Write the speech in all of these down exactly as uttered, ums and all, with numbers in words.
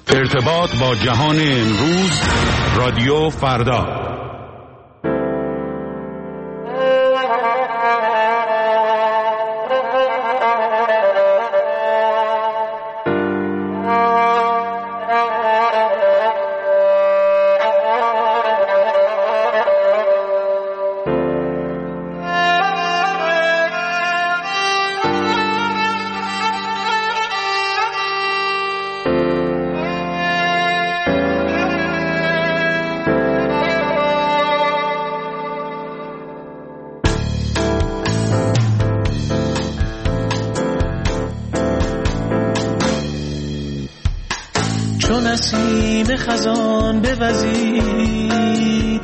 ارتباط با جهان امروز، رادیو فردا. نسیم خزان بوزید،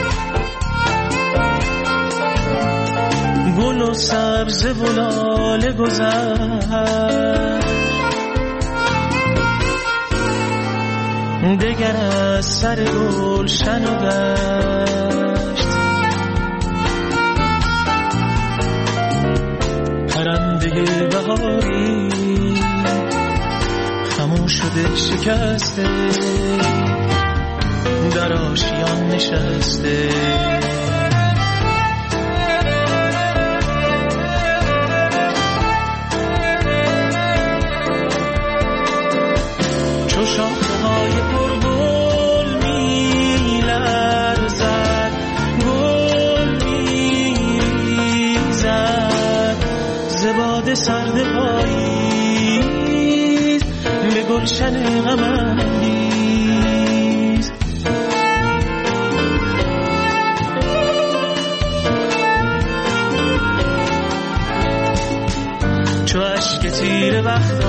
گل و سبز و لاله گذشت، دگر از سر گلشن و دشت، پرنده بهاری خاموش شده شکسته، در آشیان نشسته، چو شاخه‌های پرگل می‌لرزد، گل می‌ریزد ز باد سرد پاییز به گلشن غم‌انگیز. چو اشک تیره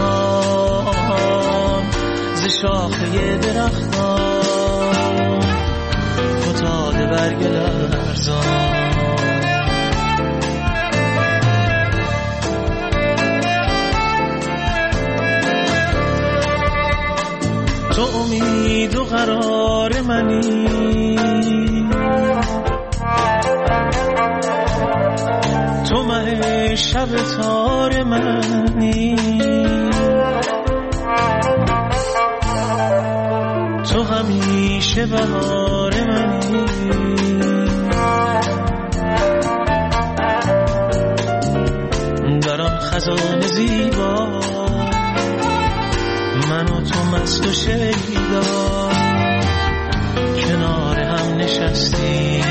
بختان ز شاخه درختان فتاده برگ لرزان، تو امید و قرار منی، تو مه شب تار منی، تو همیشه بهار منی، در آن خزان زیبا من و تو مست و شیدا کنار هم نشستیم،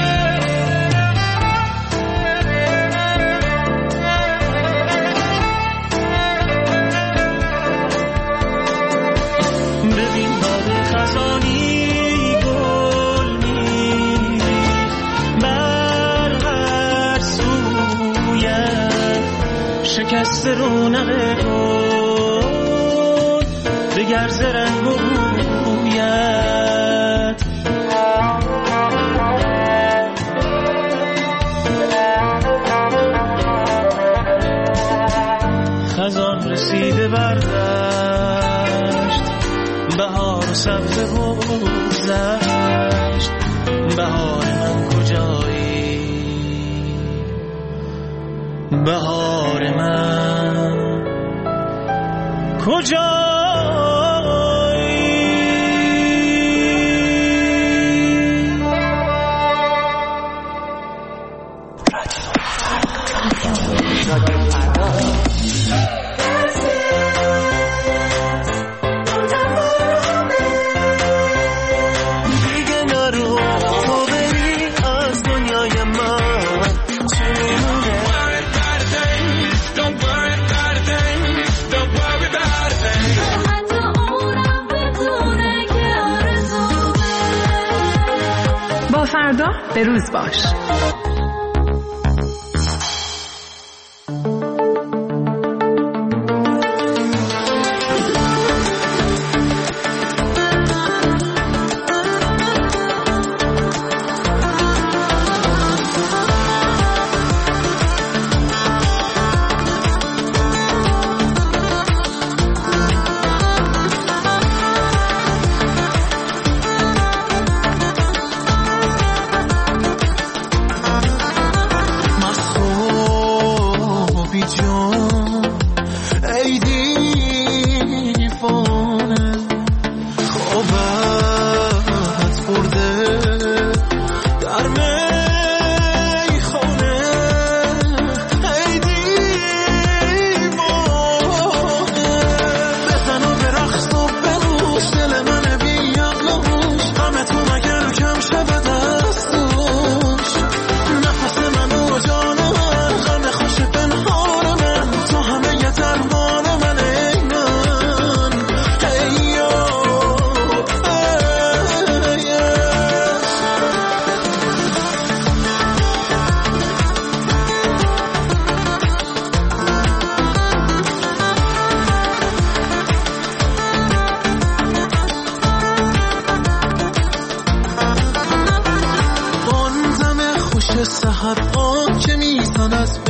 ببین باد خزانی گل می‌ریخت بر هر سویت، شکست رونق گل دگر ز رنگ و بویت، خزان رسیده بر دشت، بهار و سبزه بگذشت، بهار من کجایی، بهار من کجایی. فردا به روز باش.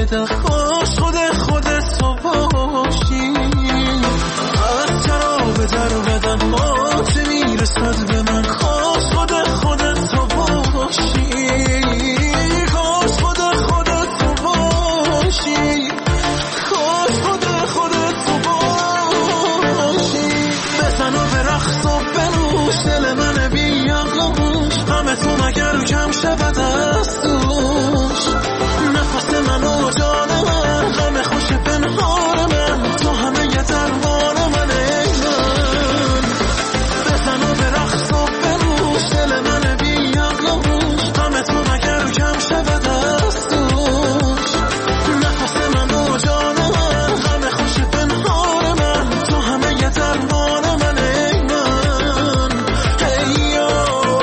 بده، کاش خود خودت تو باشی. از تراب در و بدن آت میرسد به من، کاش خود خودت تو باشی. کاش خود خودت تو باشی، کاش خود خودت تو باشی. بزن و به رقص و بنوش، دل من بی عقل و گوش، همه تو مگر کم شود از دوش. نفس من و جان من، غم خوش پنهان من، تو همه یه درمان من ای من. بزن و به رقص و بنوش، دل من بی عقل و گوش، همه تو مگر کم شود از دوش. نفس من و جان من، غم خوش پنهان من، تو همه یه درمان من ای من. ای یو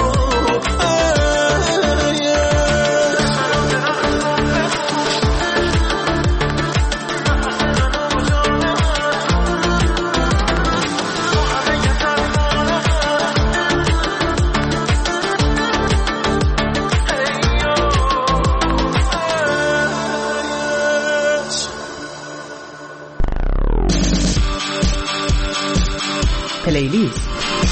پلیلیست.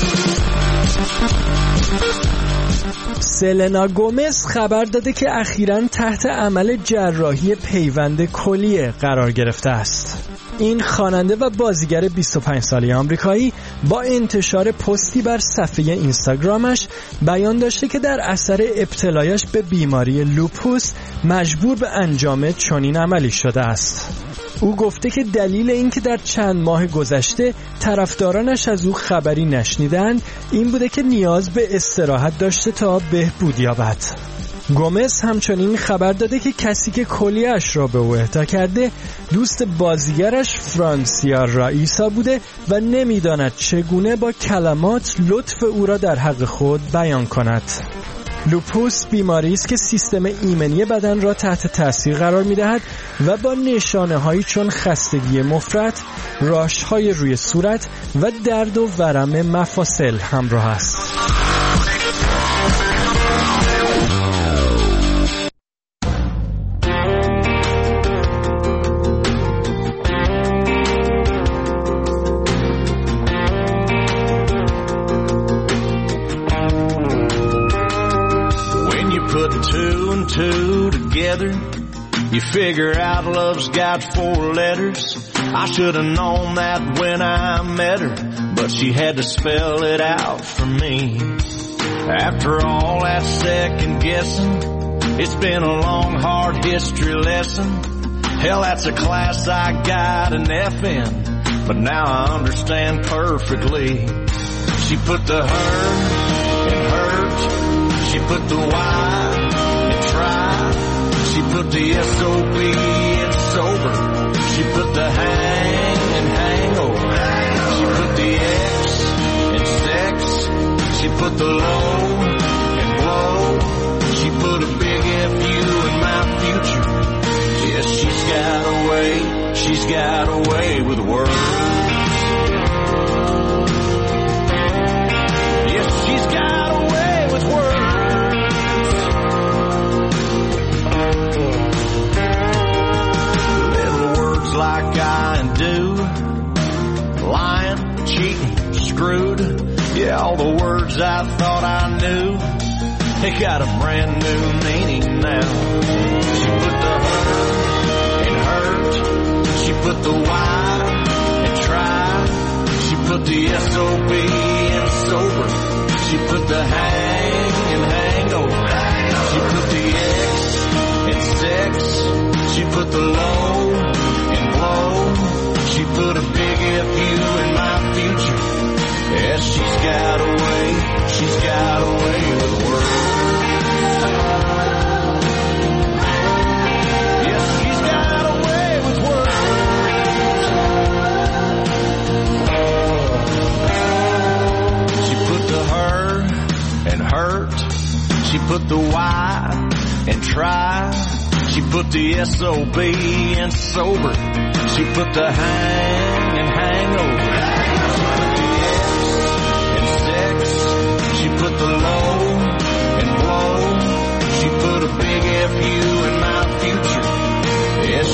سلنا گومز خبر داده که اخیراً تحت عمل جراحی پیوند کلیه قرار گرفته است. این خواننده و بازیگر بیست و پنج ساله آمریکایی با انتشار پستی بر صفحه اینستاگرامش بیان داشته که در اثر ابتلایش به بیماری لوپوس مجبور به انجام چنین عملی شده است. او گفته که دلیل این که در چند ماه گذشته طرفدارانش از او خبری نشنیدند این بوده که نیاز به استراحت داشته تا بهبود یابد. گومز همچنین خبر داده که کسی که کلیه‌اش را به او اهدا کرده دوست بازیگرش فرانسیا رائیسا بوده و نمیداند چگونه با کلمات لطف او را در حق خود بیان کند. لوپوس بیماری است که سیستم ایمنی بدن را تحت تاثیر قرار می‌دهد و با نشانه‌هایی چون خستگی مفرط، راش‌های روی صورت و درد و ورم مفاصل همراه است. Two together, you figure out love's got four letters. I should have known that when I met her, but she had to spell it out for me. After all that second guessing, it's been a long hard history lesson. Hell, that's a class I got an F in, but now I understand perfectly. She put the her in hurt, she put the Y in try, she put the S O B in sober, she put the hang in hangover, she put the X in sex, she put the low in blow, she put a big F U in my future. Yes, she's got a way, she's got a way with words. Yes, she's got a way with words. Like I and do, lying, cheating, screwed, yeah, all the words I thought I knew, they got a brand new meaning now. She put the hurt in hurt, she put the Y in try, she put the S O B in sober, she put the hang in hangover, she put the X in sex, she put the low in blow, she put a big F U in my future. Yes, she's got a way, she's got a way with words. Yes, she's got a way with words. She put the her and hurt, she put the Y and try, she put the S O B in sober, she put the hang and hangover, she put the X in sex, she put the low in blow, she put a big F U in my future. Yes,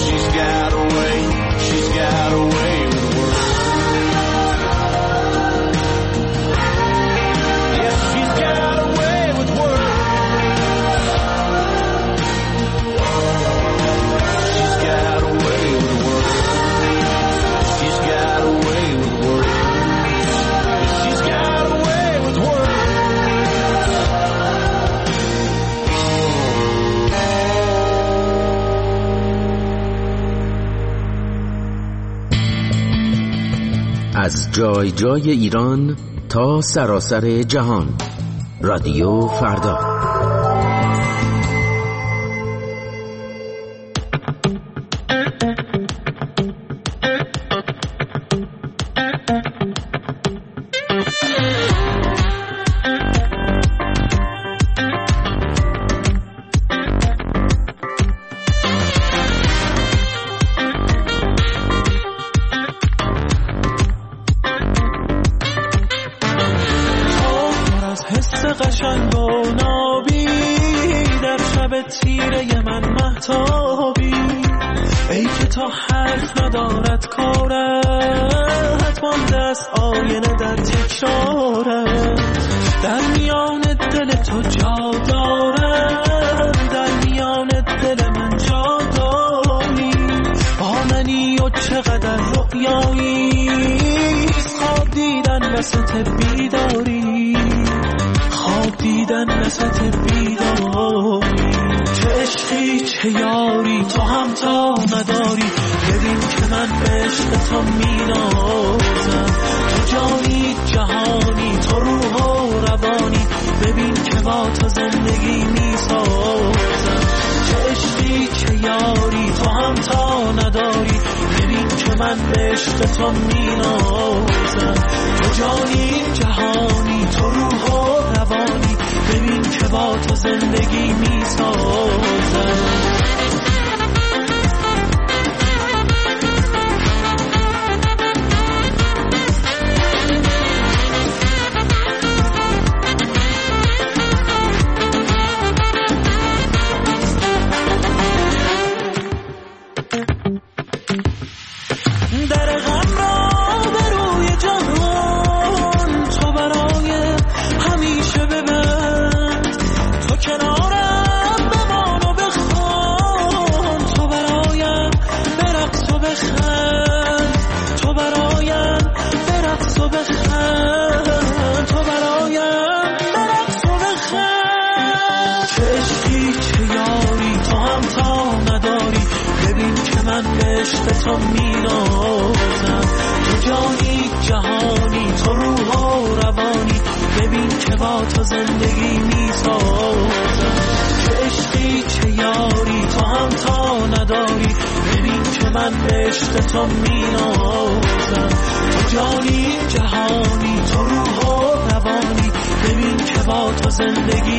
جای جای ایران تا سراسر جهان. رادیو فردا. قشنگ و نابی در شب تیره من مهتابی، ای که تا حرف ندارد کارت، حتما دست آینه در تکرارت، در میان دل تو جا دارم، در میان دل من جا داری، با منی و چقدر رؤیایی، خواب دیدن وسط بیداری، خواب دیدن وسط بیداری، چه عشقی چه یاری تو هم تا نداری، ببین که من به عشق تو مینازم، تو جانی جهانی تو روح و روانی، ببین که با تو زندگی میسازم، چه عشقی چه یاری تو هم تا نداری، ببین که من به عشق تو مینازم، تو جانی جهانی تو روح و روانی، ببین که با تو زندگی میسازم. تو مینازم، تو جانی جهانی تو روح و روانی، ببین که با تو زندگی میسازم، چه عشقی چه یاری تو هم تا نداری، ببین که من به عشق تو مینازم، تو جانی جهانی تو روح و روانی، ببین که با تو زندگی